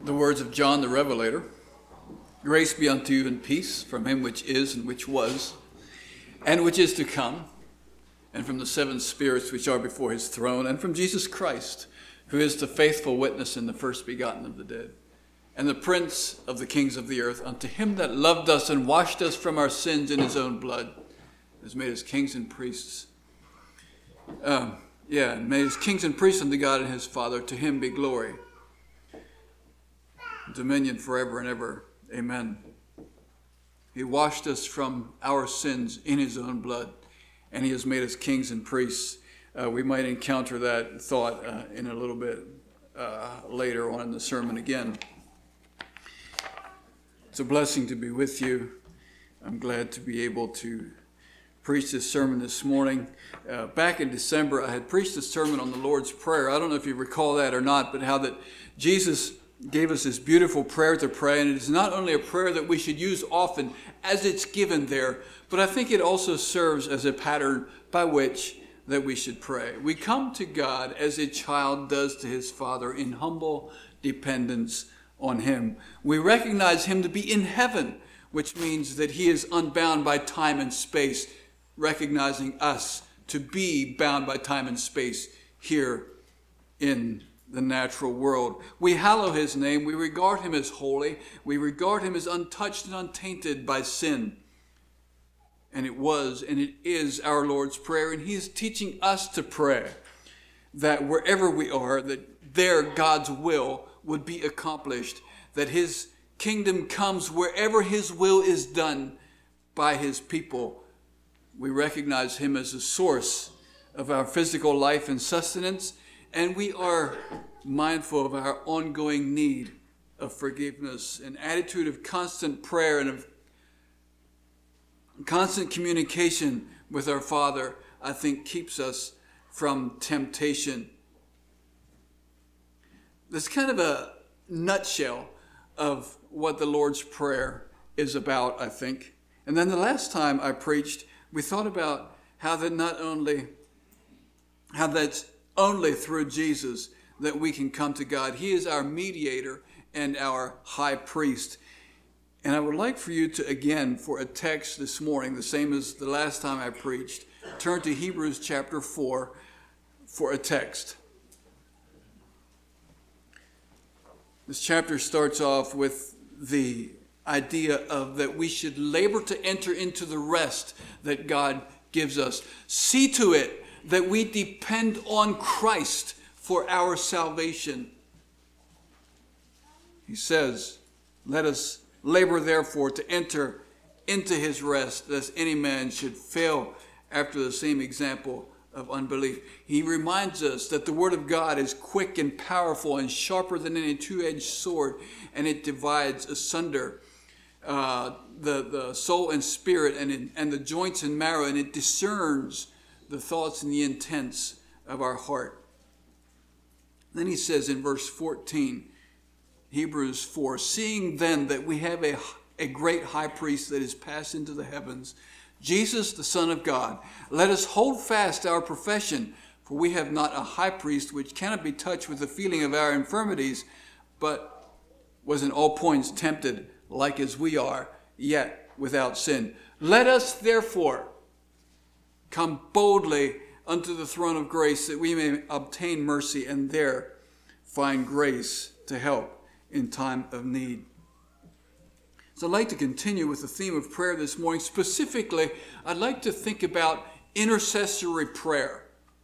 The words of John the Revelator. Grace be unto you and peace from him which is and which was and which is to come, and from the seven spirits which are before his throne, and from Jesus Christ, who is the faithful witness and the first begotten of the dead, and the prince of the kings of the earth, unto him that loved us and washed us from our sins in his own blood, has made us kings and priests. And made us kings and priests unto God and his Father. To him be glory, dominion forever and ever. Amen. He washed us from our sins in his own blood, and he has made us kings and priests. We might encounter that thought in a little bit later on in the sermon again. It's a blessing to be with you. I'm glad to be able to preach this sermon this morning. Back in December, I had preached a sermon on the Lord's Prayer. I don't know if you recall that or not, but how that Jesus gave us this beautiful prayer to pray, and it is not only a prayer that we should use often as it's given there, but I think it also serves as a pattern by which that we should pray. We come to God as a child does to his father in humble dependence on him. We recognize him to be in heaven, which means that he is unbound by time and space, recognizing us to be bound by time and space here in the natural world. We hallow his name. We regard him as holy. We regard him as untouched and untainted by sin. And it was and it is our Lord's Prayer. And he is teaching us to pray that wherever we are, that there God's will would be accomplished, that his kingdom comes wherever his will is done by his people. We recognize him as the source of our physical life and sustenance, and we are mindful of our ongoing need of forgiveness. An attitude of constant prayer and of constant communication with our Father, I think, keeps us from temptation. That's kind of a nutshell of what the Lord's Prayer is about, I think. And then the last time I preached, we thought about how that's only through Jesus that we can come to God. He is our mediator and our high priest. And I would like for you to, again, for a text this morning, the same as the last time I preached, turn to Hebrews chapter 4 for a text. This chapter starts off with the idea of that we should labor to enter into the rest that God gives us. See to it that we depend on Christ for our salvation. He says, let us labor therefore to enter into his rest, lest any man should fail after the same example of unbelief. He reminds us that the word of God is quick and powerful and sharper than any two-edged sword, and it divides asunder the soul and spirit and the joints and marrow, and it discerns the thoughts and the intents of our heart. Then he says in verse 14, Hebrews 4, seeing then that we have a great high priest that is passed into the heavens, Jesus, the Son of God, let us hold fast our profession, for we have not a high priest which cannot be touched with the feeling of our infirmities, but was in all points tempted like as we are, yet without sin. Let us therefore come boldly unto the throne of grace, that we may obtain mercy and there find grace to help in time of need. So I'd like to continue with the theme of prayer this morning. Specifically, I'd like to think about intercessory prayer.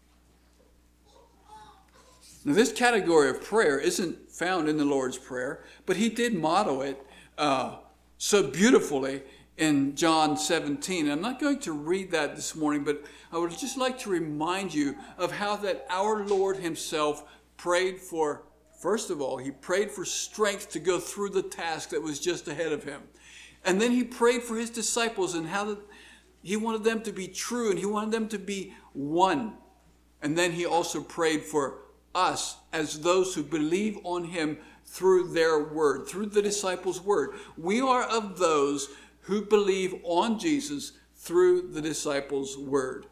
Now, this category of prayer isn't found in the Lord's Prayer, but he did model it so beautifully in John 17. I'm not going to read that this morning, but I would just like to remind you of how that our Lord himself prayed for, first of all, he prayed for strength to go through the task that was just ahead of him. And then he prayed for his disciples and how he wanted them to be true and he wanted them to be one. And then he also prayed for us as those who believe on him through their word, through the disciples' word. We are of those who believe on Jesus through the disciples' word.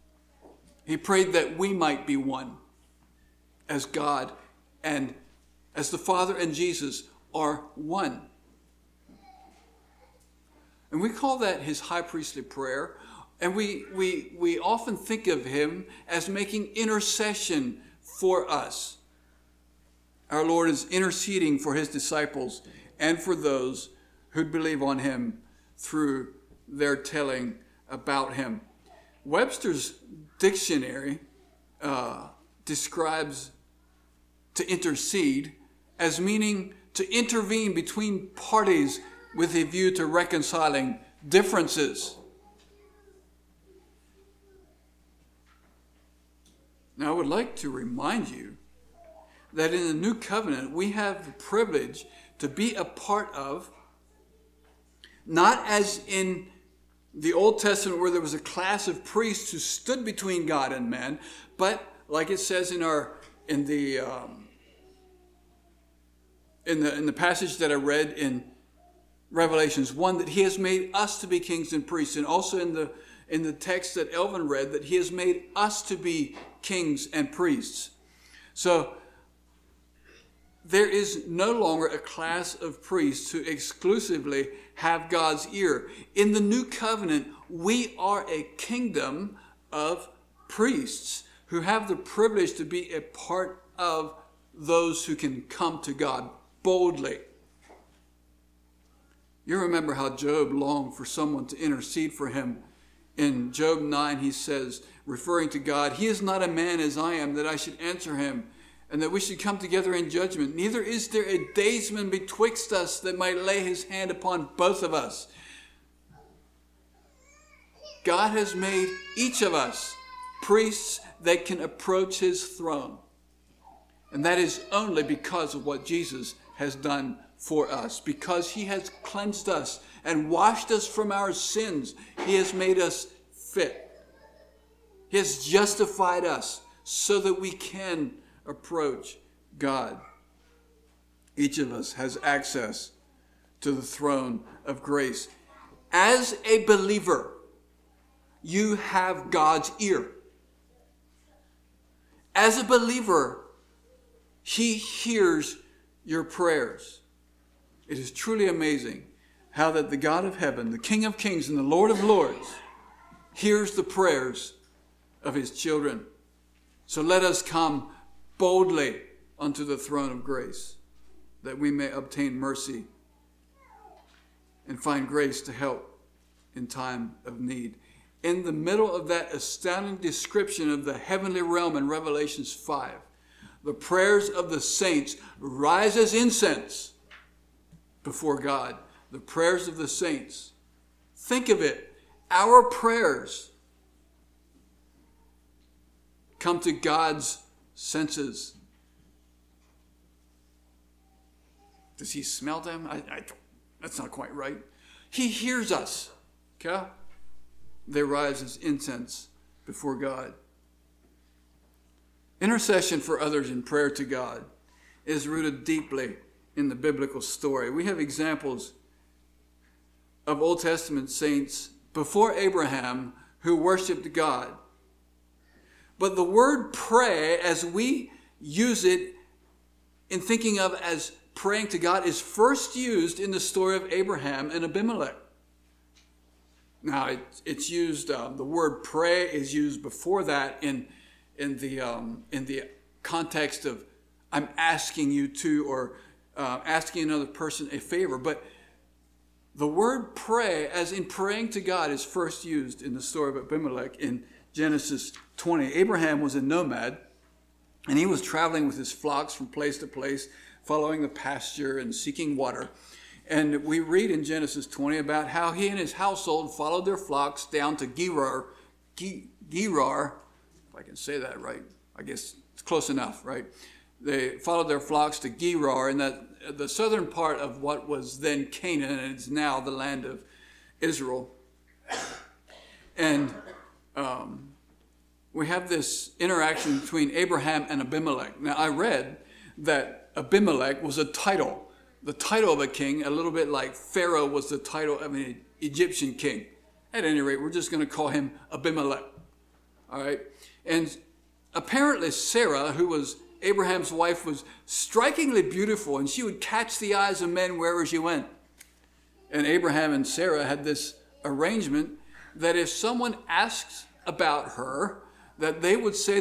He prayed that we might be one as God and as the Father and Jesus are one. And we call that his high priestly prayer. And we often think of him as making intercession for us. Our Lord is interceding for his disciples and for those who believe on him through their telling about him. Webster's dictionary describes to intercede as meaning to intervene between parties with a view to reconciling differences. Now, I would like to remind you that in the New Covenant, we have the privilege to be a part of, not as in the Old Testament where there was a class of priests who stood between God and man, but like it says in the passage that I read in Revelations 1, that he has made us to be kings and priests, and also in the text that Elvin read, that he has made us to be kings and priests. So there is no longer a class of priests who exclusively have God's ear. In the New Covenant, we are a kingdom of priests who have the privilege to be a part of those who can come to God boldly. You remember how Job longed for someone to intercede for him. In Job 9, he says, referring to God, "He is not a man as I am, that I should answer him, and that we should come together in judgment. Neither is there a daysman betwixt us that might lay his hand upon both of us." God has made each of us priests that can approach his throne. And that is only because of what Jesus has done for us. Because he has cleansed us and washed us from our sins, he has made us fit. He has justified us so that we can approach God. Each of us has access to the throne of grace. As a believer, you have God's ear. As a believer, he hears your prayers. It is truly amazing how that the God of heaven, the King of kings and the Lord of lords, hears the prayers of his children. So let us come boldly unto the throne of grace, that we may obtain mercy and find grace to help in time of need. In the middle of that astounding description of the heavenly realm in Revelations 5, the prayers of the saints rise as incense before God. The prayers of the saints. Think of it. Our prayers come to God's senses. Does he smell them? That's not quite right. He hears us. Okay? They rise as incense before God. Intercession for others in prayer to God is rooted deeply in the biblical story. We have examples of Old Testament saints before Abraham who worshiped God. But the word pray, as we use it in thinking of as praying to God, is first used in the story of Abraham and Abimelech. Now, it's used. The word "pray" is used before that in the context of I'm asking you to, or asking another person a favor. But the word "pray," as in praying to God, is first used in the story of Abimelech in Genesis 20. Abraham was a nomad, and he was traveling with his flocks from place to place, following the pasture and seeking water. And we read in Genesis 20 about how he and his household followed their flocks down to Gerar, if I can say that right. I guess it's close enough, right? They followed their flocks to Gerar, in that the southern part of what was then Canaan, and it's now the land of Israel. And we have this interaction between Abraham and Abimelech. Now, I read that Abimelech was a title. The title of a king, a little bit like Pharaoh was the title of an Egyptian king. At any rate, we're just going to call him Abimelech. All right? And apparently Sarah, who was Abraham's wife was strikingly beautiful, and she would catch the eyes of men wherever she went. And Abraham and Sarah had this arrangement that if someone asks about her, that they would say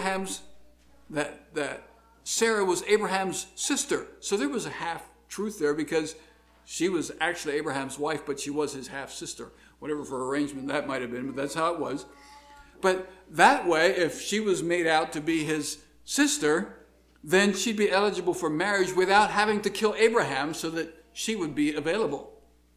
that Sarah was Abraham's sister. So there was a half truth there, because she was actually Abraham's wife, but she was his half sister. Whatever for arrangement that might have been, but that's how it was. But that way, if she was made out to be his sister, then she'd be eligible for marriage without having to kill Abraham, so that she would be available.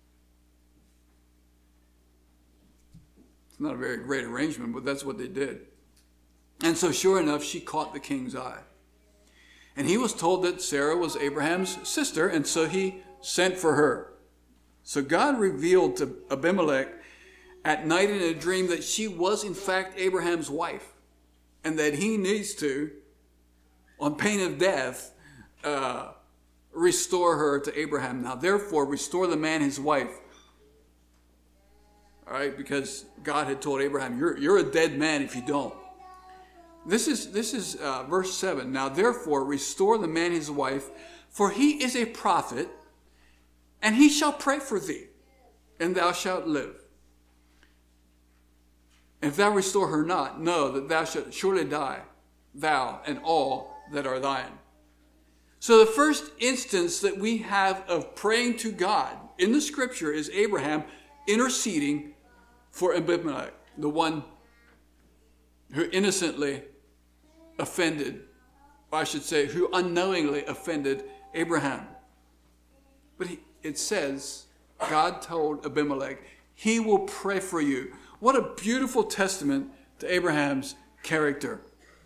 It's not a very great arrangement, but that's what they did. And so sure enough, she caught the king's eye. And he was told that Sarah was Abraham's sister, and so he sent for her. So God revealed to Abimelech at night in a dream that she was in fact Abraham's wife, and that he needs to, on pain of death, restore her to Abraham. Now therefore restore the man his wife. All right, because God had told Abraham, you're a dead man if you don't. This is verse 7. Now therefore restore the man his wife, for he is a prophet, and he shall pray for thee, and thou shalt live. If thou restore her not, know that thou shalt surely die, thou and all that are thine. So the first instance that we have of praying to God in the scripture is Abraham interceding for Abimelech, the one who innocently offended, or I should say, who unknowingly offended Abraham. But it says, God told Abimelech, he will pray for you. What a beautiful testament to Abraham's character.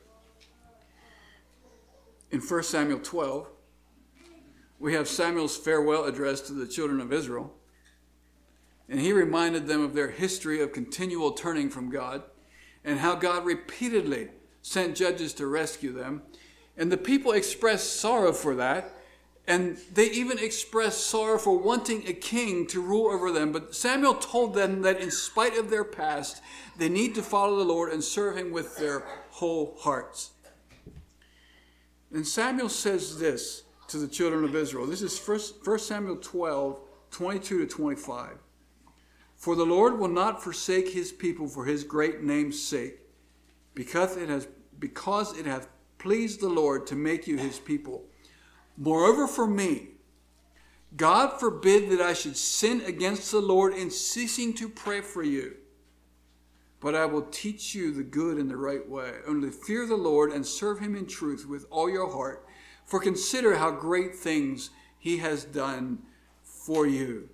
In 1 Samuel 12, we have Samuel's farewell address to the children of Israel. And he reminded them of their history of continual turning from God, and how God repeatedly sent judges to rescue them. And the people expressed sorrow for that, and they even expressed sorrow for wanting a king to rule over them. But Samuel told them that in spite of their past, they need to follow the Lord and serve him with their whole hearts. And Samuel says this to the children of Israel. This is 1 Samuel 12, 22 to 25. For the Lord will not forsake his people for his great name's sake, because it hath pleased the Lord to make you his people. Moreover, for me, God forbid that I should sin against the Lord in ceasing to pray for you. But I will teach you the good and the right way. Only fear the Lord and serve him in truth with all your heart. For consider how great things he has done for you.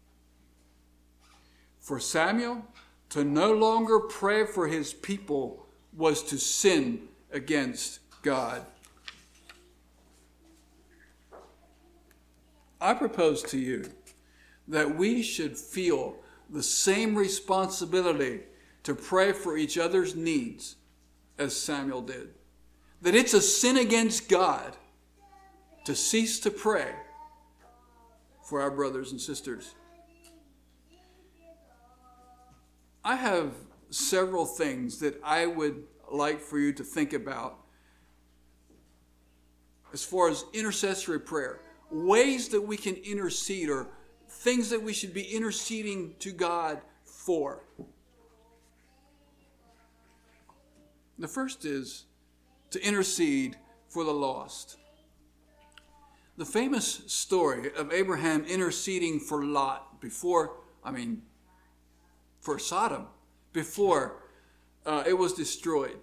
For Samuel, to no longer pray for his people was to sin against God. I propose to you that we should feel the same responsibility to pray for each other's needs as Samuel did. That it's a sin against God to cease to pray for our brothers and sisters. I have several things that I would like for you to think about as far as intercessory prayer. Ways that we can intercede, or things that we should be interceding to God for. The first is to intercede for the lost. The famous story of Abraham interceding for Lot for Sodom, before it was destroyed,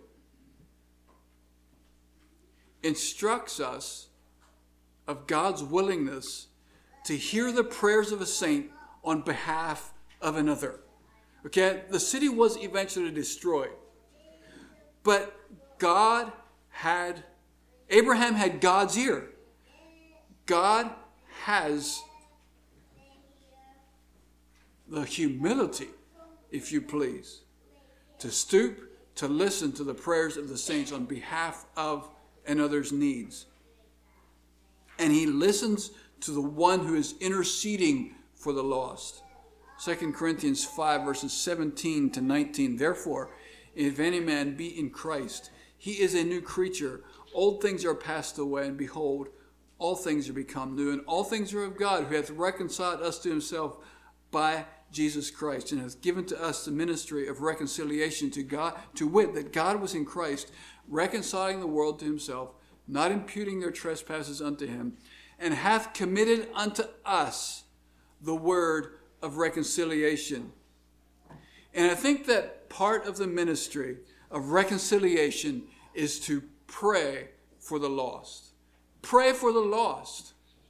instructs us of God's willingness to hear the prayers of a saint on behalf of another. Okay, the city was eventually destroyed, but Abraham had God's ear. God has the humility, if you please, to stoop to listen to the prayers of the saints on behalf of another's needs. And he listens to the one who is interceding for the lost. 2 Corinthians 5 verses 17 to 19. Therefore, if any man be in Christ, he is a new creature. old things are passed away, and behold, all things are become new, and all things are of God, who hath reconciled us to himself by Jesus Christ, and hath given to us the ministry of reconciliation to God, to wit, that God was in Christ, reconciling the world to himself, not imputing their trespasses unto him, and hath committed unto us the word of reconciliation. And I think that part of the ministry of reconciliation is to pray for the lost. Pray for the lost.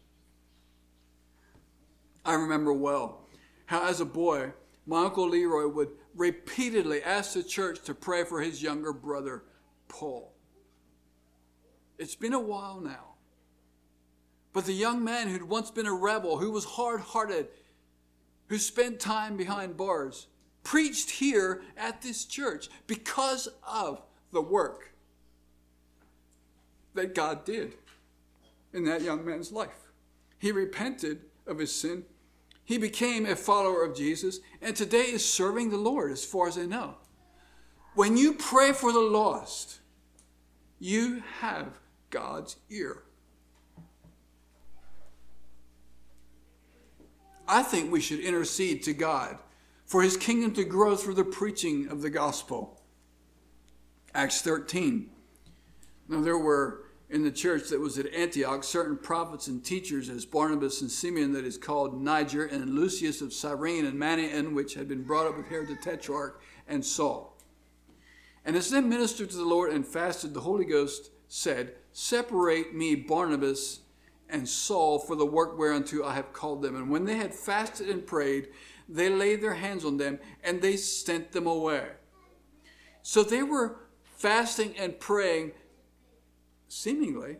I remember well how, as a boy, my Uncle Leroy would repeatedly ask the church to pray for his younger brother, Paul. It's been a while now. But the young man who'd once been a rebel, who was hard-hearted, who spent time behind bars, preached here at this church because of the work that God did in that young man's life. He repented of his sin. He became a follower of Jesus, and today is serving the Lord, as far as I know. When you pray for the lost, you have God's ear. I think we should intercede to God for his kingdom to grow through the preaching of the gospel. Acts 13. Now there were in the church that was at Antioch certain prophets and teachers, as Barnabas and Simeon, that is called Niger, and Lucius of Cyrene, and Manaen, which had been brought up with Herod the Tetrarch, and Saul. And as they ministered to the Lord and fasted, the Holy Ghost said, Separate me, Barnabas and Saul, for the work whereunto I have called them. And when they had fasted and prayed, they laid their hands on them, and they sent them away. So they were fasting and praying, seemingly,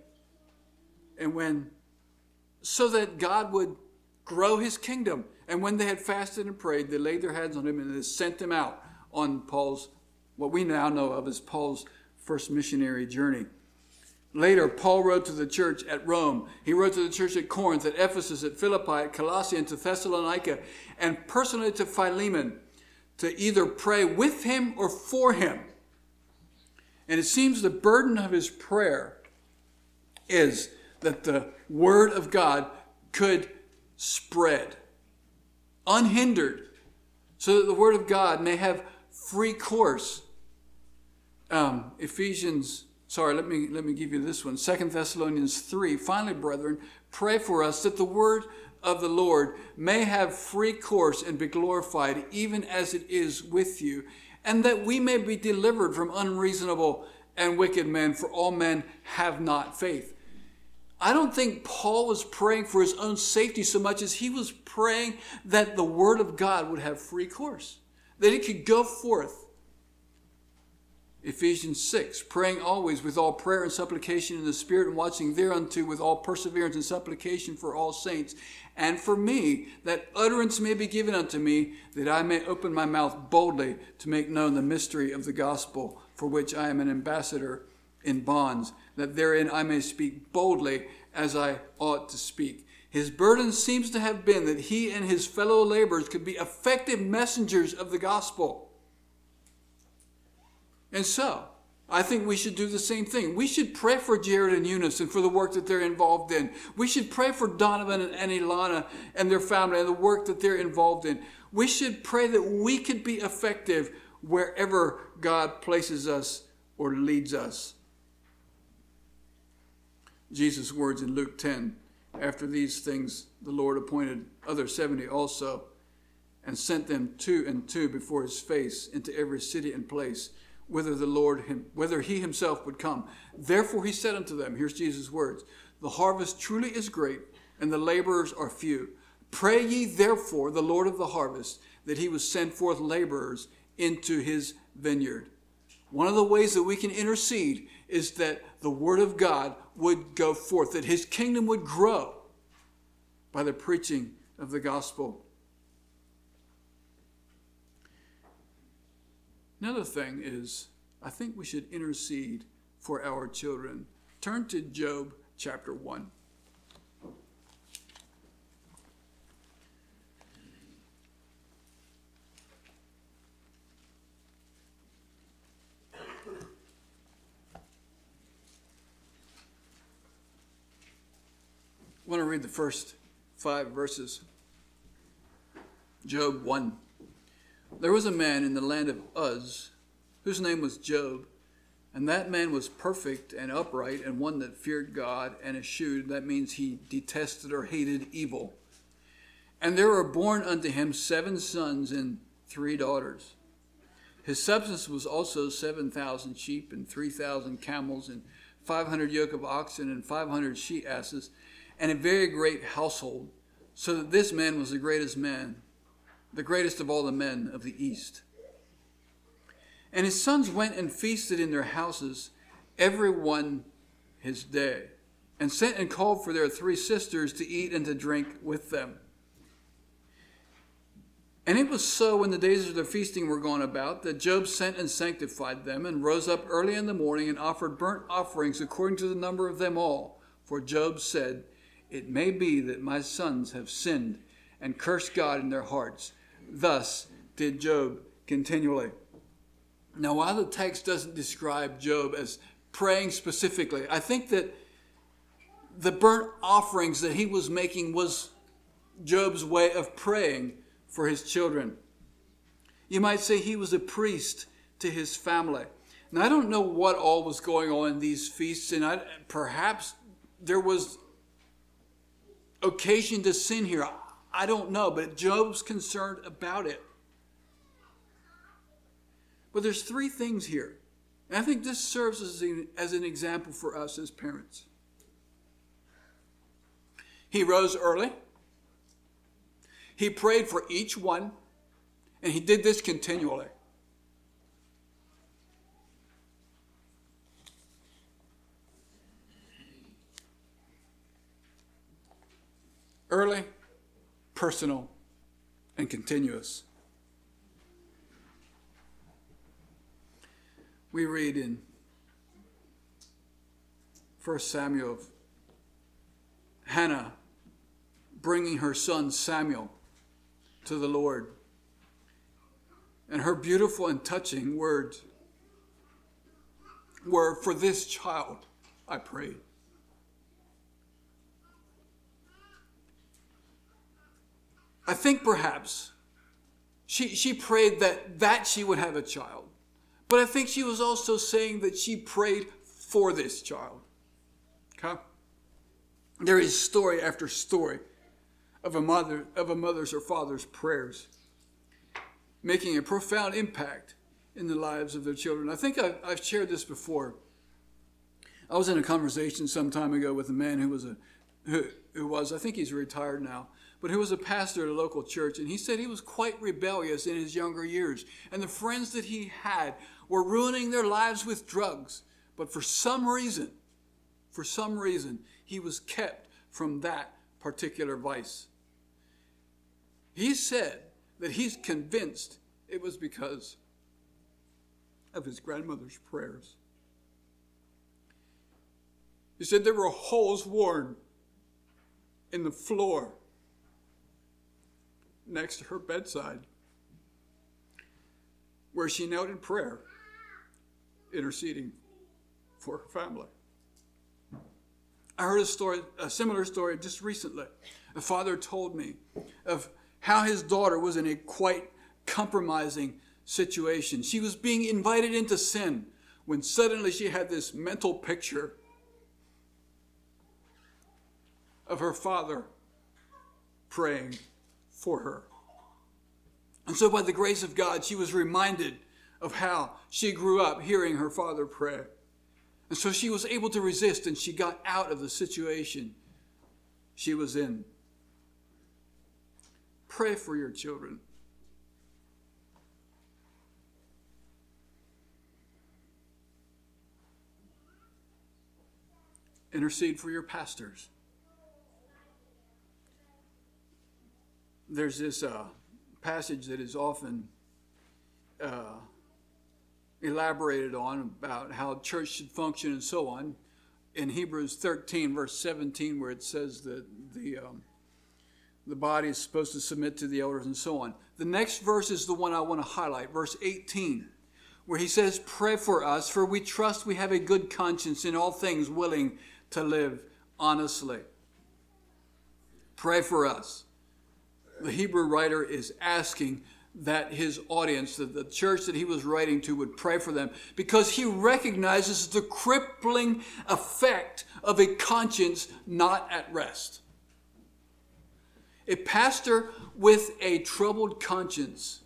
so that God would grow his kingdom. And when they had fasted and prayed, they laid their hands on him, and they sent them out on Paul's, what we now know of as Paul's first missionary journey. Later, Paul wrote to the church at Rome. He wrote to the church at Corinth, at Ephesus, at Philippi, at Colossae, and to Thessalonica, and personally to Philemon, to either pray with him or for him. And it seems the burden of his prayer is that the word of God could spread unhindered, so that the word of God may have free course. Let me give you this one. 2 Thessalonians 3. Finally, brethren, pray for us that the word of the Lord may have free course and be glorified, even as it is with you, and that we may be delivered from unreasonable and wicked men, for all men have not faith. I don't think Paul was praying for his own safety so much as he was praying that the word of God would have free course, that it could go forth. Ephesians 6, praying always with all prayer and supplication in the Spirit, and watching thereunto with all perseverance and supplication for all saints, and for me, that utterance may be given unto me, that I may open my mouth boldly to make known the mystery of the gospel, for which I am an ambassador in bonds, that therein I may speak boldly as I ought to speak. His burden seems to have been that he and his fellow laborers could be effective messengers of the gospel. And so, I think we should do the same thing. We should pray for Jared and Eunice and for the work that they're involved in. We should pray for Donovan and Ilana and their family and the work that they're involved in. We should pray that we could be effective wherever God places us or leads us. Jesus' words in Luke 10, after these things, the Lord appointed other 70 also, and sent them 2 and 2 before his face into every city and place, whether he himself would come. Therefore he said unto them, here's Jesus' words, the harvest truly is great, and the laborers are few. Pray ye therefore the Lord of the harvest, that he would send forth laborers into his vineyard. One of the ways that we can intercede is that the word of God would go forth, that his kingdom would grow by the preaching of the gospel. Another thing is, I think we should intercede for our children. Turn to Job chapter 1. want to read the first 5 verses. Job 1. There was a man in the land of Uz, whose name was Job, and that man was perfect and upright, and one that feared God and eschewed. That means he detested or hated evil. And there were born unto him 7 sons and 3 daughters. His substance was also 7,000 sheep and 3,000 camels and 500 yoke of oxen and 500 she-asses, and a very great household, so that this man was the greatest man, the greatest of all the men of the east. And his sons went and feasted in their houses, every one his day, and sent and called for their 3 sisters to eat and to drink with them. And it was so, when the days of their feasting were gone about, that Job sent and sanctified them, and rose up early in the morning, and offered burnt offerings according to the number of them all. For Job said, It may be that my sons have sinned, and cursed God in their hearts. Thus did Job continually. Now, while the text doesn't describe Job as praying specifically, I think that the burnt offerings that he was making was Job's way of praying for his children. You might say he was a priest to his family. Now, I don't know what all was going on in these feasts, and perhaps there was occasion to sin here. I don't know, but Job's concerned about it. But there's 3 things here. And I think this serves as an example for us as parents. He rose early. He prayed for each one. And he did this continually. Early, personal, and continuous. We read in 1 Samuel of Hannah bringing her son Samuel to the Lord. And her beautiful and touching words were, For this child I prayed. I think perhaps she prayed that she would have a child. But I think she was also saying that she prayed for this child. Okay? There is story after story of a mother's or father's prayers making a profound impact in the lives of their children. I think I've shared this before. I was in a conversation some time ago with a man who was I think he's retired now, but who was a pastor at a local church, and he said he was quite rebellious in his younger years, and the friends that he had were ruining their lives with drugs. But for some reason, he was kept from that particular vice. He said that he's convinced it was because of his grandmother's prayers. He said there were holes worn in the floor next to her bedside where she knelt in prayer, interceding for her family. I heard a similar story just recently. A father told me of how his daughter was in a quite compromising situation. She was being invited into sin when suddenly she had this mental picture of her father praying for her. And so by the grace of God, she was reminded of how she grew up hearing her father pray. And so she was able to resist, and she got out of the situation she was in. Pray for your children. Intercede for your pastors. There's this passage that is often elaborated on about how church should function and so on. In Hebrews 13, verse 17, where it says that the body is supposed to submit to the elders and so on. The next verse is the one I want to highlight, verse 18, where he says, Pray for us, for we trust we have a good conscience in all things, willing to live honestly. Pray for us. The Hebrew writer is asking that his audience, that the church that he was writing to, would pray for them, because he recognizes the crippling effect of a conscience not at rest. A pastor with a troubled conscience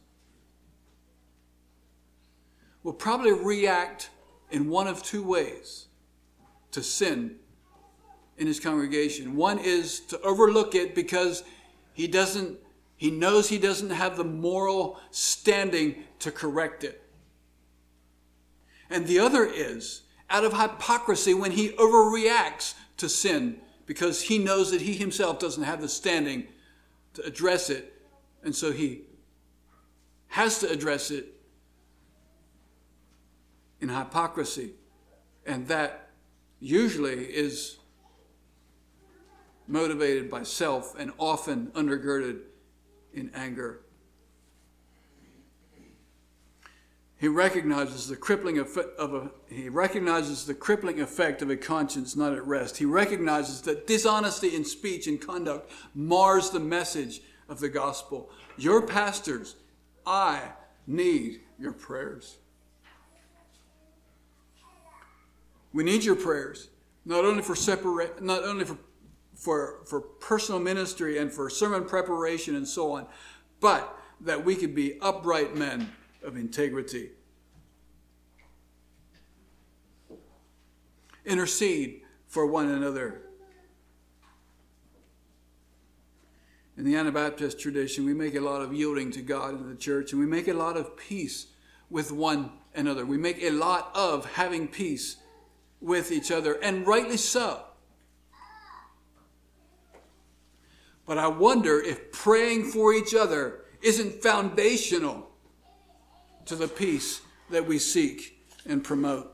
will probably react in one of two ways to sin in his congregation. One is to overlook it because he knows he doesn't have the moral standing to correct it. And the other is out of hypocrisy when he overreacts to sin because he knows that he himself doesn't have the standing to address it. And so he has to address it in hypocrisy. And that usually is motivated by self and often undergirded in anger. He recognizes the crippling effect of a conscience not at rest. He recognizes that dishonesty in speech and conduct mars the message of the gospel. Your pastors, I need your prayers. We need your prayers, not only for personal ministry and for sermon preparation and so on, but that we could be upright men of integrity. Intercede for one another. In the Anabaptist tradition, we make a lot of yielding to God in the church, and we make a lot of peace with one another. We make a lot of having peace with each other, and rightly so. But I wonder if praying for each other isn't foundational to the peace that we seek and promote.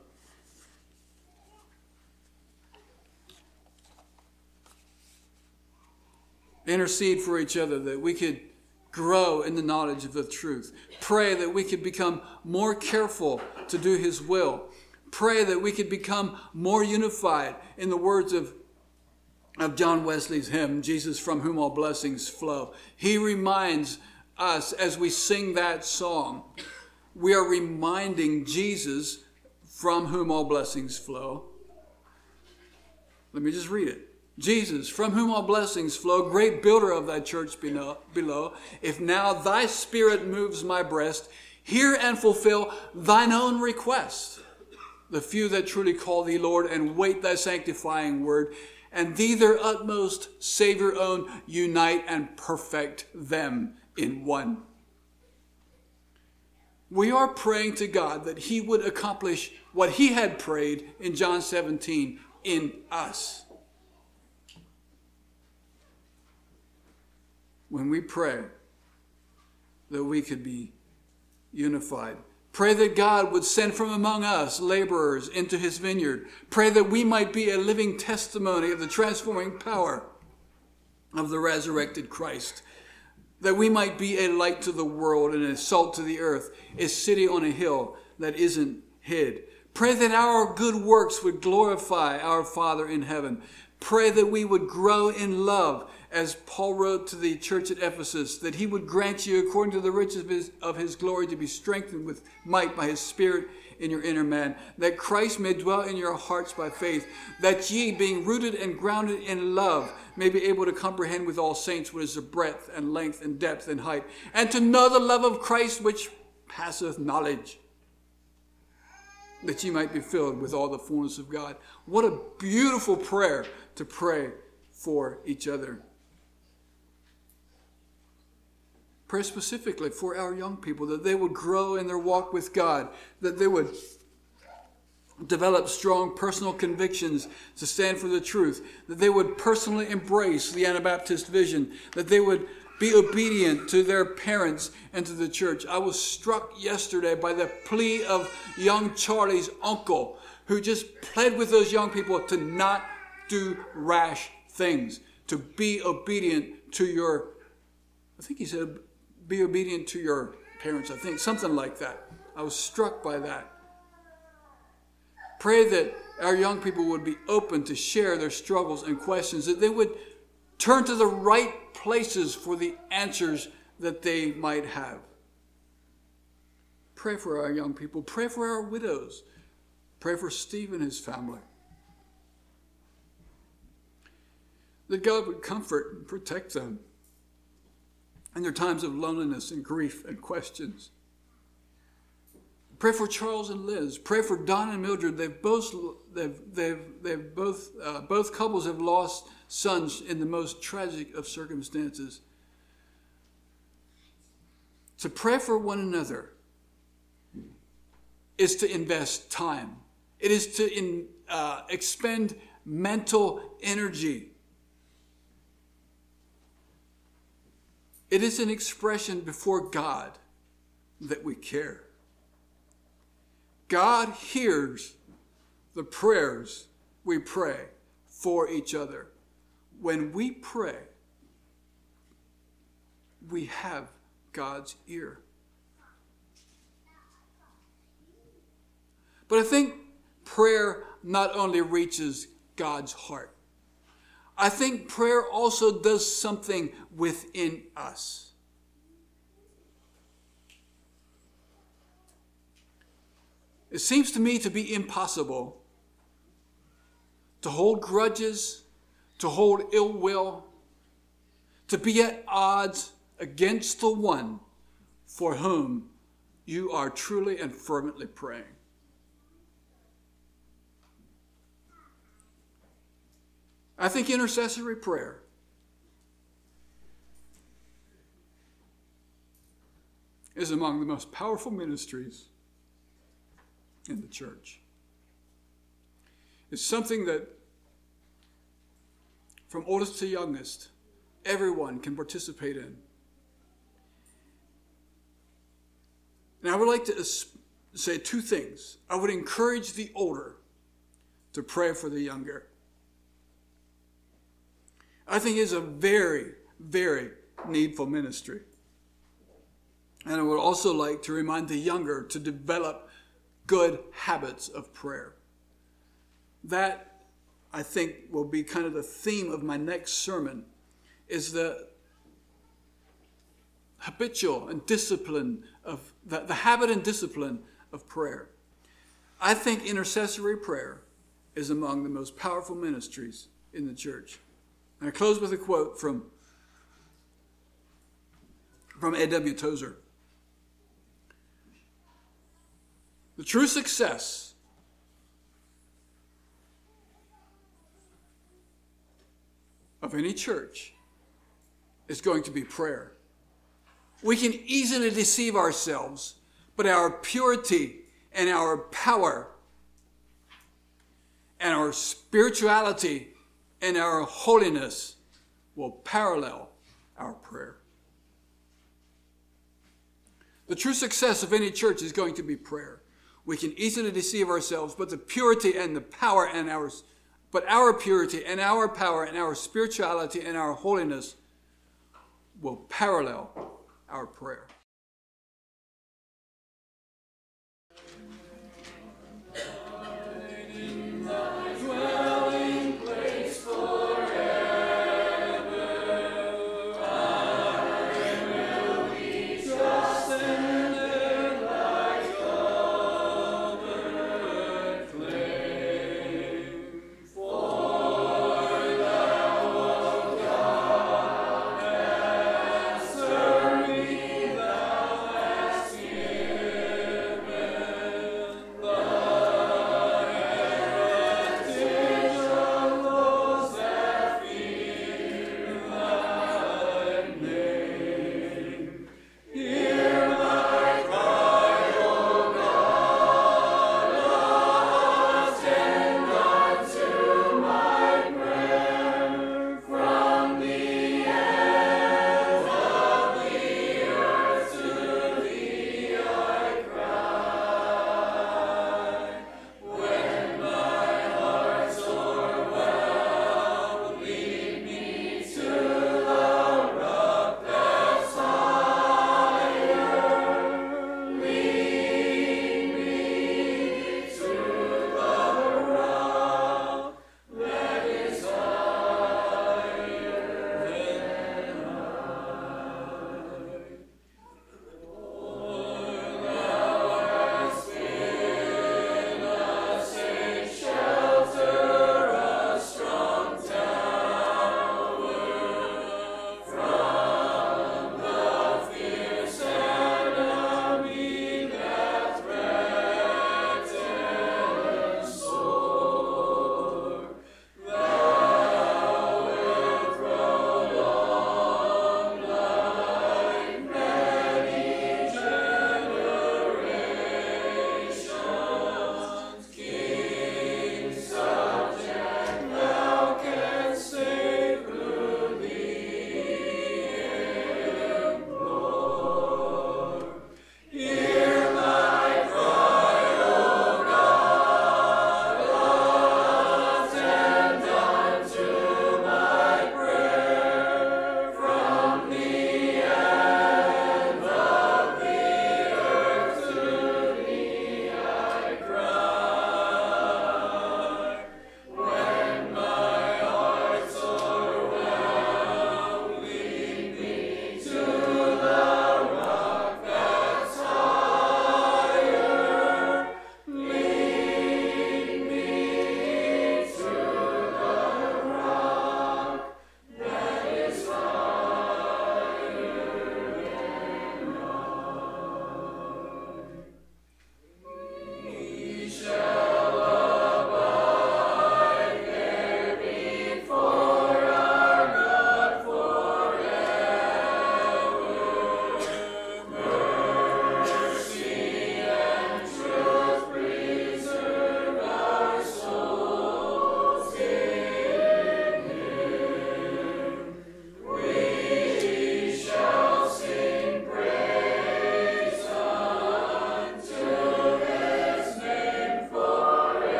Intercede for each other that we could grow in the knowledge of the truth. Pray that we could become more careful to do His will. Pray that we could become more unified in the words of John Wesley's hymn, Jesus from whom all blessings flow. He reminds us as we sing that song, we are reminding Jesus from whom all blessings flow. Let me just read it. Jesus, from whom all blessings flow, great builder of thy church below, if now thy spirit moves my breast, hear and fulfill thine own request. The few that truly call thee Lord and wait thy sanctifying word, and thee their utmost Savior own, unite and perfect them in one. We are praying to God that He would accomplish what He had prayed in John 17 in us. When we pray that we could be unified. Pray that God would send from among us laborers into His vineyard. Pray that we might be a living testimony of the transforming power of the resurrected Christ. That we might be a light to the world and a salt to the earth, a city on a hill that isn't hid. Pray that our good works would glorify our Father in heaven. Pray that we would grow in love, as Paul wrote to the church at Ephesus, that He would grant you according to the riches of His glory to be strengthened with might by His Spirit in your inner man, that Christ may dwell in your hearts by faith, that ye, being rooted and grounded in love, may be able to comprehend with all saints what is the breadth and length and depth and height, and to know the love of Christ which passeth knowledge, that ye might be filled with all the fullness of God. What a beautiful prayer to pray for each other. Pray specifically for our young people, that they would grow in their walk with God, that they would develop strong personal convictions to stand for the truth, that they would personally embrace the Anabaptist vision, that they would be obedient to their parents and to the church. I was struck yesterday by the plea of young Charlie's uncle, who just pled with those young people to not do rash things, to be obedient to your, I think he said, be obedient to your parents, I think, something like that. I was struck by that. Pray that our young people would be open to share their struggles and questions, that they would Turn to the right places for the answers that they might have. Pray for our young people. Pray for our widows. Pray for Steve and his family. That God would comfort and protect them in their times of loneliness and grief and questions. Pray for Charles and Liz. Pray for Don and Mildred. Both couples have lost sons in the most tragic of circumstances. To pray for one another is to invest time. It is to expend mental energy. It is an expression before God that we care. God hears the prayers we pray for each other. When we pray, we have God's ear. But I think prayer not only reaches God's heart. I think prayer also does something within us. It seems to me to be impossible to hold grudges, to hold ill will, to be at odds against the one for whom you are truly and fervently praying. I think intercessory prayer is among the most powerful ministries in the church. It's something that, from oldest to youngest, everyone can participate in. And I would like to say two things. I would encourage the older to pray for the younger. I think it's a very, very needful ministry. And I would also like to remind the younger to develop good habits of prayer. That, I think, will be kind of the theme of my next sermon, is the habitual and discipline of the habit and discipline of prayer. I think intercessory prayer is among the most powerful ministries in the church. And I close with a quote from A.W. Tozer. The true success of any church is going to be prayer. We can easily deceive ourselves, but our purity and our power and our spirituality and our holiness will parallel our prayer. The true success of any church is going to be prayer. We can easily deceive ourselves, but the purity and the power and our purity and our power and our spirituality and our holiness will parallel our prayer.